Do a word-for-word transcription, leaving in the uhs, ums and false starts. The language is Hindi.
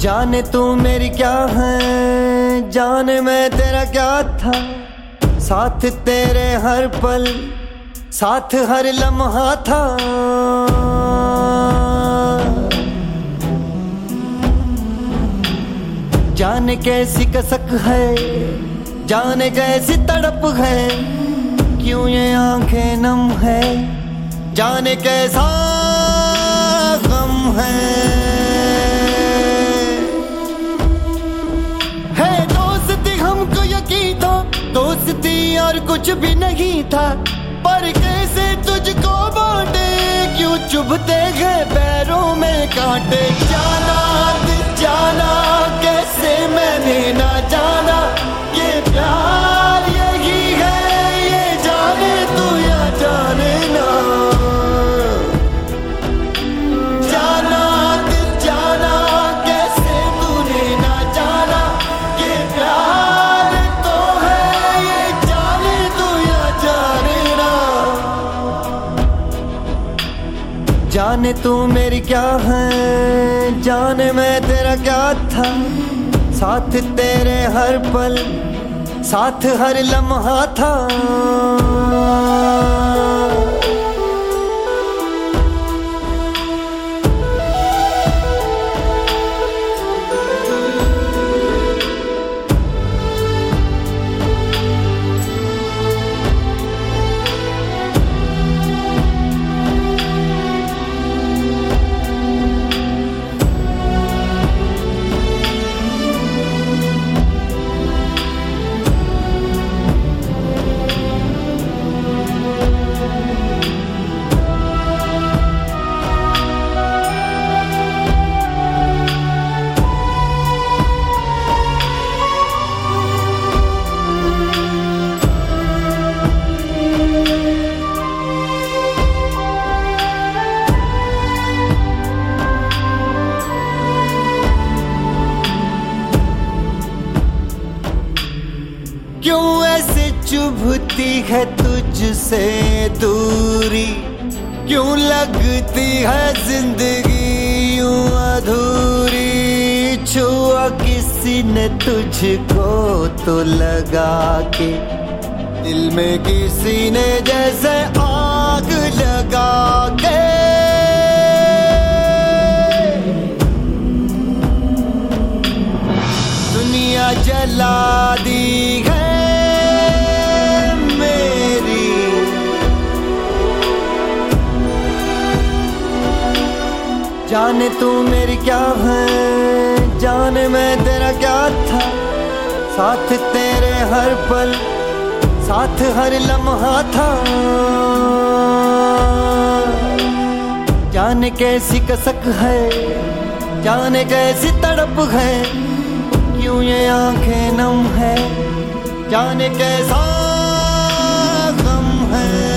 जाने तू मेरी क्या है, जाने मैं तेरा क्या था। साथ तेरे हर पल, साथ हर लम्हा था। जाने कैसी कसक है, जाने कैसी तड़प है, क्यों ये आंखें नम है, जाने कैसा गम है। है दोस्ती हमको यकीन था, दोस्ती और कुछ भी नहीं था, पर कैसे तुझको बांटे, क्यों चुभते हैं पैरों में कांटे। जाना जाना कैसे मैंने ना जाना, ये प्यार यही है, ये जाने तू या जाने ना। जाना जाना कैसे तूने ना जाना, ये प्यार तो है, ये जाने तू या जाने ना। जाने तू मेरी क्या है, जाने मैं तेरा क्या था। साथ तेरे हर पल, साथ हर लम्हा था। क्यों ऐसे चुभती है तुझसे दूरी, क्यों लगती है जिंदगी यूं अधूरी। छुआ किसी ने तुझको तो लगा के, दिल में किसी ने जैसे आग लगा के। दुनिया जला दी है जाने तू मेरी क्या है, जाने मैं तेरा क्या था। साथ तेरे हर पल, साथ हर लम्हा था। जाने कैसी कसक है, जाने कैसी तड़प है, क्यों ये आंखें नम है, जाने कैसा गम है।